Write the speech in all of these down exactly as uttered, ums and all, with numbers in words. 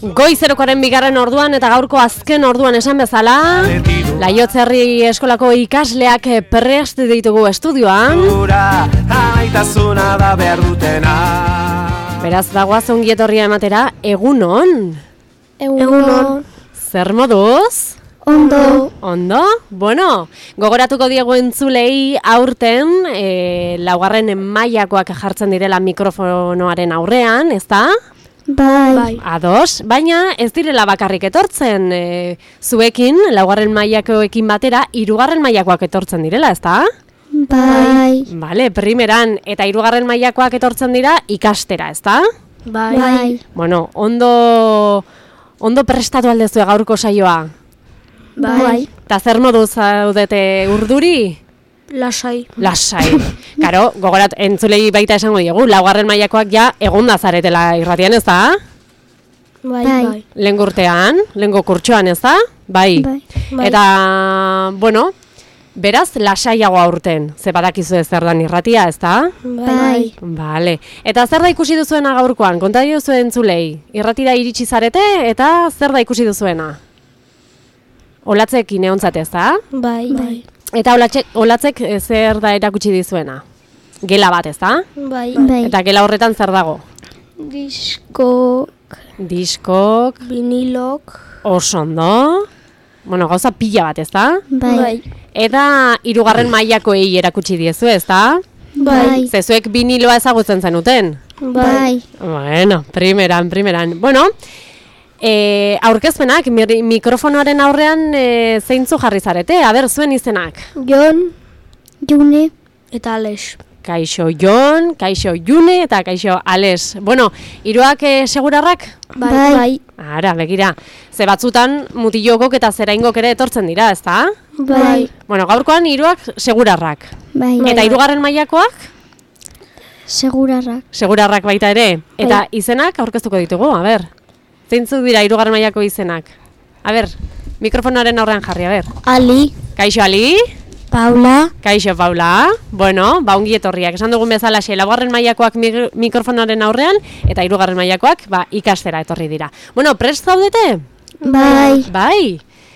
Goizerokoaren bigarren orduan eta gaurko azken orduan esan bezala, Laiotzerri eskolako ikasleak prest ditugu estudioan. Beraz, dagoaz ongietorria ematera, egunon. Egunon. Zer moduz? Ondo. Ondo? Bueno, gogoratuko diegu entzulei aurten, e, laugarren mailakoak jartzen direla mikrofonoaren aurrean, ezta? Bai. bai. Ados, baina ez direla bakarrik etortzen, e, zuekin, laugarren mailakoekin batera, hirugarren mailakoak etortzen direla, ezta? Bai. Vale, primeran eta hirugarren mailakoak etortzen dira ikastera, ezta? Bai. bai. Bueno, ondo, ondo prestatu aldezu gaurko saioa? Bai. Ta zer moduz zaudete urduri? Lasai. Lasai. Karo, gogorat entzulei baita esango diegu, laugarren mailakoak ja egonda zaretela irratian, ez da? Bai, bai. Lengo urtean, lengo kurtsoan, ez da? Bai. Bai. Eta, bueno, beraz, lasaiago aurten, ze badakizu ez zer dan irratia, ez da? Bai. Vale. Eta zer da ikusi duzuena gaurkoan? Konta diozu entzulei. Irratira iritsi zarete eta zer da ikusi duzuena? Olatzekin egontzate, ez da? Bai. Bai. Eta olatzek, olatzek zer da erakutsi dizuena? Gela bat, ez da? Bai. bai. Eta gela horretan zer dago? Diskok. Diskok. Vinilok. Oso ondo. Bueno, gauza pila bat, ez da? Bai. Eta hirugarren mailakoei erakutsi diezu, ez da? Bai. Zezuek viniloa ezagutzen zenuten? Bai. Bueno, primeran, primeran. Bueno, E, aurkezpenak, mikrofonoaren aurrean e, zeintzu jarri zarete, aber zuen izenak? Jon, June eta Ales. Kaixo Jon, kaixo June eta kaixo Ales. Bueno, hiruak e, segurarrak? Bai. bai. Ara, begira, ze batzutan mutilokok eta zeraingok ere etortzen dira, ezta? Bai. Bueno, gaurkoan hiruak segurarrak. Bai. Eta hirugarren mailakoak? Segurarrak. Segurarrak baita ere. Eta bai. izenak aurkeztuko ditugu, a ber. Zeintzuk dira hirugarren mailako izenak? A ber, mikrofonoaren aurrean jarri, a ber. Ali. Kaixo Ali. Paula. Kaixo Paula. Bueno, ba ongi etorriak. Esan dugun bezala xe, laugarren mailakoak mikrofonoaren aurrean eta hirugarren mailakoak ba ikastera etorri dira. Bueno, prest zaudete? Bai. Bai.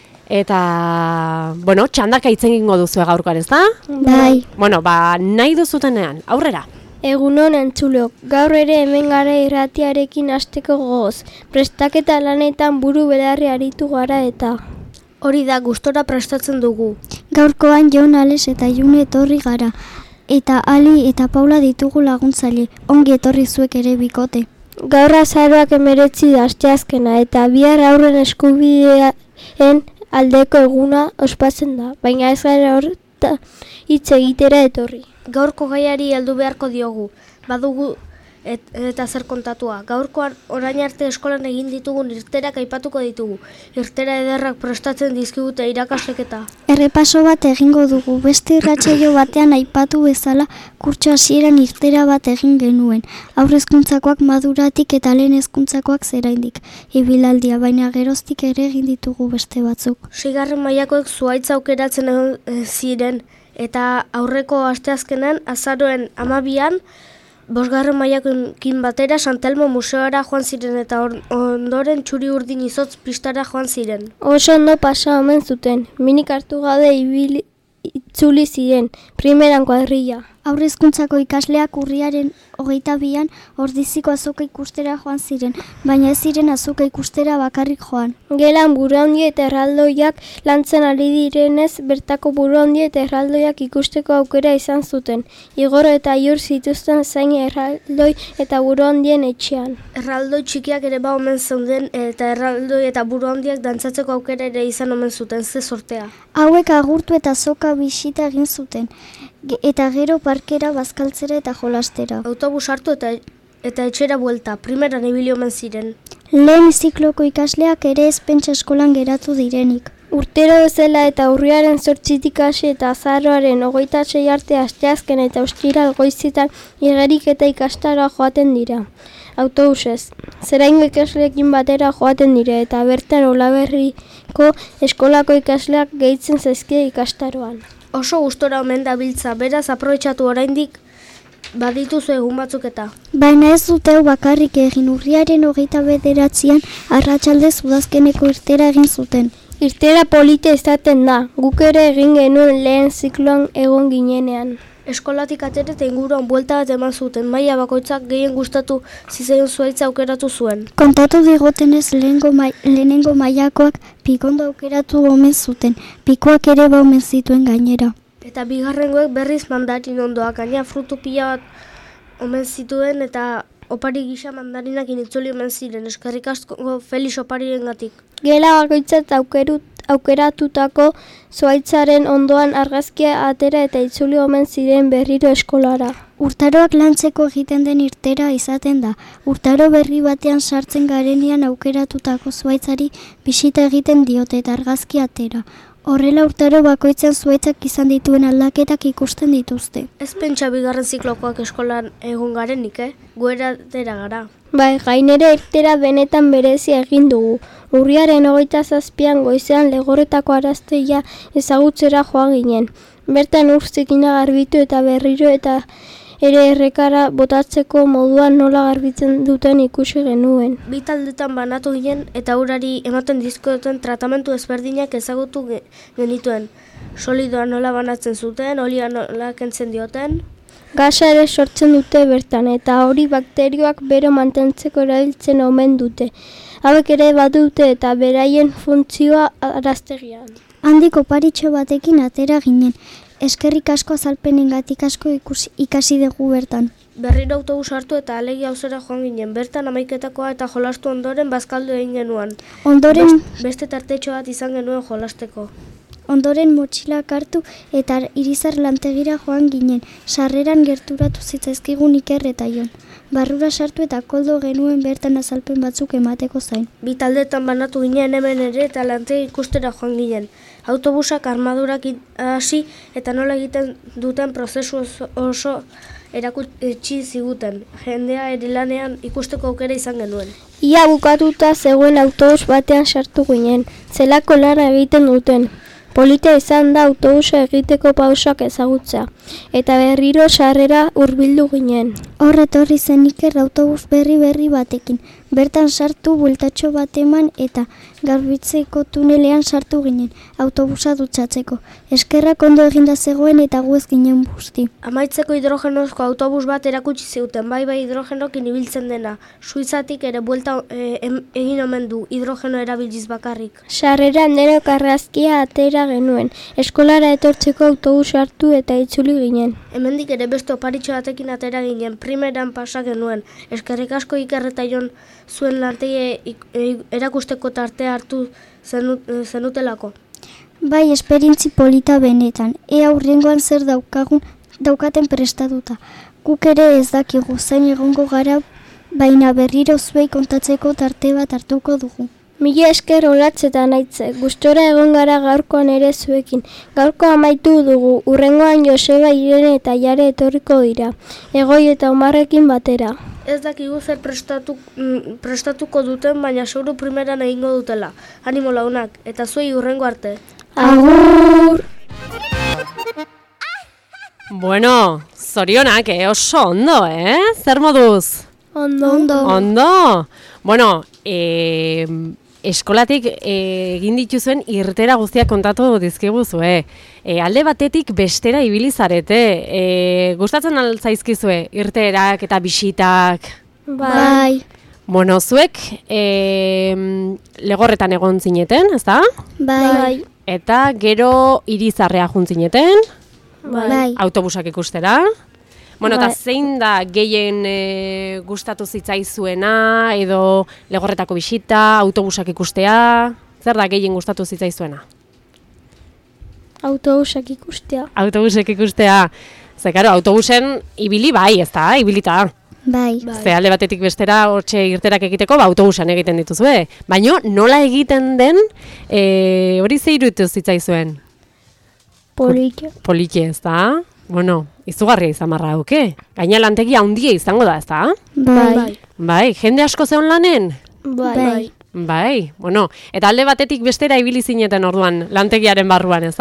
Eta, bueno, txandaka hitz egingo duzu gaurkoan, ezta? Bai. Bueno, ba nahi duzutenean, aurrera. Egunon entzulok, gaur ere hemen gara irratiarekin hasteko gogoz. Prestaketa lanetan buru belarri aritu gara eta hori da gustora prestatzen dugu. Gaurkoan Jon, Ales eta June etorri gara. Eta Ali eta Paula ditugu laguntzaile. Ongi etorri zuek ere bikote. Gaur azaroak emeretzi da asteazkena eta bihar aurren eskubideen aldeko eguna ospatzen da. Baina ez gara horta hitz egitera etorri. Gaurko gaiari heldu beharko diogu, badugu et, eta zer kontatua. Gaurkoan orain arte eskolan egin ditugun irterak aipatuko ditugu. Irtera ederrak prestatzen dizkigute irakaslek eta. Errepaso bat egingo dugu, beste irratsaio batean aipatu bezala kurtso hasieran irtera bat egin genuen. Haur hezkuntzakoak maduratik eta lehen hezkuntzakoak zeraindik. Ibilaldia, baina geroztik ere egin ditugu beste batzuk. Seigarren mailakoek zuhaitz aukeratzen e, ziren. Eta aurreko asteazkenan, azaroen hamabian, bosgarren mailakoekin batera Santelmo museoara joan ziren eta ondoren txuri urdin izotz pistara joan ziren. Oso ondo pasa omen zuten, minik hartu gabe ibili itzuli ziren, primeran kuadrilla. Haur hezkuntzako ikasleak urriaren hogeita bian ordiziko azoka ikustera joan ziren, baina ez ziren azoka ikustera bakarrik joan. Gelan buruhandi eta erraldoiak lantzen ari direnez, bertako buruhandi eta erraldoiak ikusteko aukera izan zuten. Igor eta Iur zituzten zain erraldoi eta buruhandien etxean. Erraldoi txikiak ere ba omen zeuden eta erraldoi eta buruhandiak dantzatzeko aukera ere izan omen zuten, ze sortea. Hauek agurtu eta azoka bisita egin zuten. Eta gero parkera bazkaltzera eta jolastera. Autobus hartu eta eta etxera buelta, primeran ibili omen ziren. Lehen zikloko ikasleak ere ez pentsa eskolan geratu direnik. Urtero bezala eta urriaren zortzitik hasi eta azaroaren hogeita sei arte asteazken eta ostiral goizetan igerik eta ikastara joaten dira. Autobusez, zeraingo ikasleekin batera joaten dira eta bertan Olaberriko eskolako ikasleak gehitzen zaizkie ikastaroan. Oso gustora omen dabiltza, beraz aprobetxatu oraindik Badituzu egun batzuk eta. Baina ez dute hau bakarrik egin, urriaren hogeita bederatzian arratsaldez udazkeneko irtera egin zuten. Irtera polite izaten da, guk ere egin genuen lehen zikloan egon ginenean. Eskolatik atera eta inguruan buelta bat eman zuten, maila bakoitzak gehien gustatu zizaion zuhaitza aukeratu zuen. Kontatu digotenez lehenengo, mai, lehenengo mailakoak pikondo aukeratu omen zuten, pikoak ere ba omen zituen gainera. Eta bigarrengoek berriz mandarin ondoak, gaina frutu pila bat omen zituen eta opari gisa mandarinak initzuli omen ziren, eskerrik asko Felix oparirengatik. Gela bakoitzat aukerut aukeratutako zuhaitzaren ondoan argazkia atera eta itzuli omen ziren berriro eskolara. Urtaroak lantzeko egiten den irtera izaten da. Urtaro berri batean sartzen garenean aukeratutako zuhaitzari bisita egiten diote eta argazki atera. Horrela urtaro bakoitzan zuhaitzak izan dituen aldaketak ikusten dituzte. Ez pentsa bigarren ziklokoak eskolan egon garenik, eh? Gueratera gara. Bai, gainera irtera benetan berezia egin dugu. Urriaren hogeita zazpian goizean Legorretako araztegia ezagutzera joan ginen. Bertan ur zikina garbitu eta berriro eta ere errekara botatzeko moduan nola garbitzen duten ikusi genuen. Bi taldetan banatu ginen eta urari ematen dizkioten tratamentu ezberdinak ezagutu genituen. Solidoa nola banatzen zuten, olia nola kentzen dioten. Gasa ere sortzen dute bertan eta hori bakterioak bero mantentzeko erabiltzen omen dute. Hauek ere badute eta beraien funtzioa araztegian. Handik oparitxo batekin atera ginen. Eskerrik asko azalpenengatik asko ikusi, ikasi dugu bertan. Berriro autobus hartu eta alegi auzera joan ginen. Bertan hamaiketakoa eta jolastu ondoren bazkaldu egin genuen. Ondoren Best, beste tartetxo bat izan genuen jolasteko. Ondoren motxilak hartu eta Irizar lantegira joan ginen. Sarreran gerturatu zitzaizkigun Iker eta Jon. Barrura sartu eta koldo genuen bertan azalpen batzuk emateko zain. Bi taldetan banatu ginen hemen ere eta lantegi ikustera joan ginen. Autobusak armadurak hasi eta nola egiten duten prozesu oso, oso erakutsi ziguten. Jendea ere lanean ikusteko aukera izan genuen. Ia bukatuta zegoen autobus batean sartu ginen, zelako lana egiten duten. Politea izan da autobusa egiteko pausak ezagutzea, eta berriro sarrera hurbildu ginen. Hor etorri zen Iker autobus berri berri batekin. Bertan sartu bueltatxo bat eman eta garbitzeko tunelean sartu ginen, autobusa dutxatzeko. Eskerrak ondo eginda zegoen eta gu ez ginen busti. Amaitzeko hidrogenozko autobus bat erakutsi zuten, bai bai hidrogenokin ibiltzen dena. Suizatik ere buelta e, em, egin omen du, hidrogeno erabiliz bakarrik. Sarreran denok argazkia atera genuen, eskolara etortzeko autobus hartu eta itzuli ginen. Hemendik ere beste oparitxo batekin atera ginen, primeran pasa genuen. Eskerrik asko Iker eta Jon zuen lantegi erakusteko tartea hartu zenutelako. Bai, esperintzi polita benetan, ea hurrengoan zer daukagun daukaten prestatuta. Guk ere ez dakigu zain egongo gara, baina berriro zuei kontatzeko tarte bat hartuko dugu. Mila esker olatzetan aitze, gustora egon gara gaurkoan ere zuekin. Gaurko amaitu dugu, urrengoan Joseba, Irene eta Jare etorriko dira, Egoi eta Omarrekin batera. Ez dakigu zer prestatu, mm, prestatuko duten, baina seguru primeran egingo dutela. Animo launak, eta zuei hurrengo arte. Agur! Bueno, zorionak, eh? Oso ondo, eh? Zer moduz? Ondo. Ondo. Ondo? Bueno, eh, eskolatik eh, egin dituzuen irtera guztiak kontatu dizkiguzue. E, alde batetik bestera ibili zarete. E, gustatzen altzaizkizue irteerak eta bisitak? Bai. Bueno, zuek e, Legorretan egon zineten, ezta? Bai. Eta gero Irizarrea jun zineten? Bai. Autobusak ikustera? Bueno, eta Bai. zein da gehien e, gustatu zitzaizuena, edo Legorretako bisita, autobusak ikustea? Zer da gehien gustatu zitzaizuena? Autobusak ikustea. Autobusek ikustea. Ze, karo, autobusen ibili bai, ez da, ibilita. Bai. Ze, alde batetik bestera, hortxe irterak egiteko, ba, autobusan egiten dituzue. Baina, nola egiten den, e, hori ze iruditu zitzaizuen? Politxo. Politxe, ez da? Bueno, izugarria izan marra duke. Gaina lantegia handia izango da, ez da? Bai. Bai, jende asko zeon lanen? Bai. Bai, bueno, eta alde batetik bestera ibili zineten orduan, lantegiaren barruan, ez da?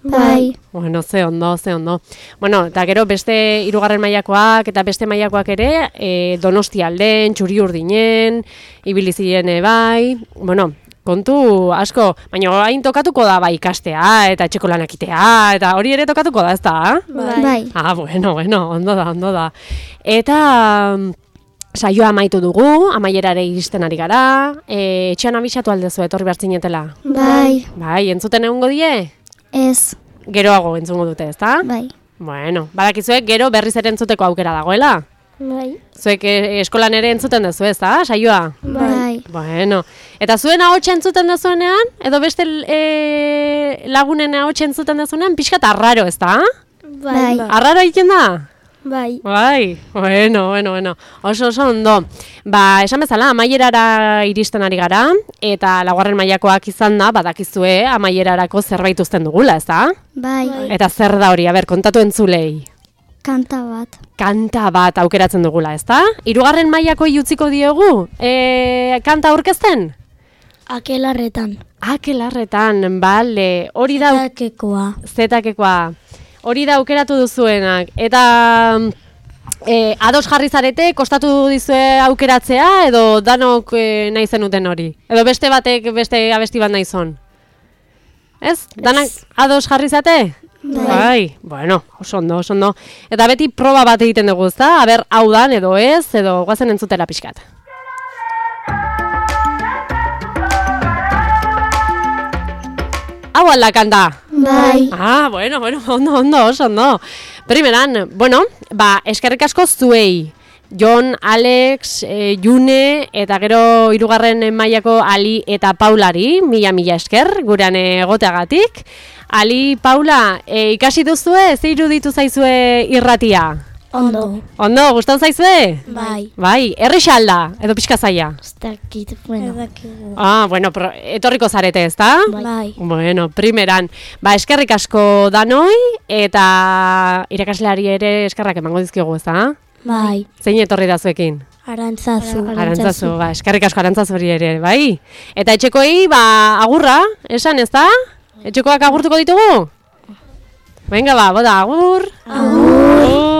Bai. Bueno, ze ondo, ze ondo. Bueno, eta gero beste hirugarren mailakoak eta beste mailakoak ere, e, Donostia alden, Txuri-Urdinen, ibili ziren bai. Bueno, kontu asko, baina hain tokatuko da bai ikastea eta etxeko lanak egitea eta hori ere tokatuko da, ezta? Bai. Ah, bueno, bueno, ondo da, ondo da. Eta saioa amaitu dugu, amaierare iristen ari gara, e, etxean abisatu aldezu etorri behar zinetela. Bai. Bai, entzuten egongo die? Ez. Geroago entzungo dute, ezta? Bai. Bueno, badakizuek gero berriz ere entzuteko aukera dagoela. Bai. Zuek e, eskolan ere entzuten duzu, ezta? Saioa? Bai. Bueno, eta zuen ahotsa entzuten duzuenean, edo beste e, lagunen ahotsa entzuten duzuenean, pixkat arraro, ezta? Bai. Arraro egiten da? Bai. Bai, bueno, bueno, bueno, oso oso ondo. Ba, esan bezala, amaierara iristen ari gara, eta laugarren mailakoak izan da, badakizue, amaierarako zerbait uzten dugula, ezta? Bai. Eta zer da hori, aber, kontatu entzulei. Kanta bat. Kanta bat aukeratzen dugula, ezta? Hirugarren mailakoi utziko diogu, e, kanta aurkezten? Akelarretan. Akelarretan, bale, hori da... Zetakekoa. Zetakekoa. Hori da aukeratu duzuenak. Eta e, ados jarri zarete, kostatu dizue aukeratzea, edo danok e, nahi zenuten hori? Edo beste batek beste abesti bat nahi zon? Ez? Danak ados jarri zate? Bai. Bueno, oso ondo, oso ondo. Eta beti proba bat egiten dugu, ezta? Aber, hau dan, edo ez, edo guazen entzutela pixkat. Hau alda kanta? Bai. Ah, bueno, bueno, ondo, ondo, oso ondo. Primeran, bueno, ba, eskerrik asko zuei. Jon, Alex, e, June, eta gero hirugarren mailako Ali eta Paulari, mila-mila esker, gurean egoteagatik. Ali, Paula, e, ikasi duzue, ze iruditu zaizue irratia? Ondo. Ondo, gustan zaizue? Bai. Bai, erresa alda, edo pixka zaila? Ez dakit, bueno. Ah, bueno, pro, etorriko zarete, ezta? Bai. Bueno, primeran, ba, eskerrik asko danoi, eta irakasleari ere eskerrak emango dizkigu, ezta? Bai. Zein etorri da zuekin? Arantzazu. Arantzazu, ba, eskerrik asko Arantzazuri ere, bai? Eta etxekoei, ba, agurra, esan, ezta? Etxekoak agurtuko ditugu? Venga, ba, boda, agur! Agur!